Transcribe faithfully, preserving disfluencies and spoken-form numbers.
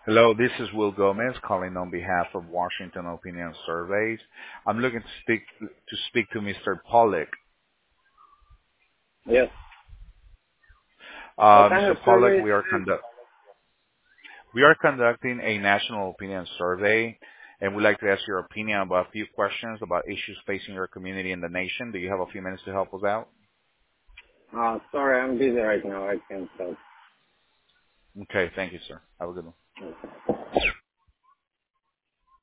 Hello, this is Will Gomez calling on behalf of Washington Opinion Surveys. I'm looking to speak to speak to Mister Pollock. Yes. What Uh, kind Mister of Pollock, survey is we are this? conduct we are conducting a national opinion survey, and we'd like to ask your opinion about a few questions about issues facing your community and the nation. Do you have a few minutes to help us out? Uh, sorry, I'm busy right now. I can't talk. Okay, thank you, sir. Have a good one.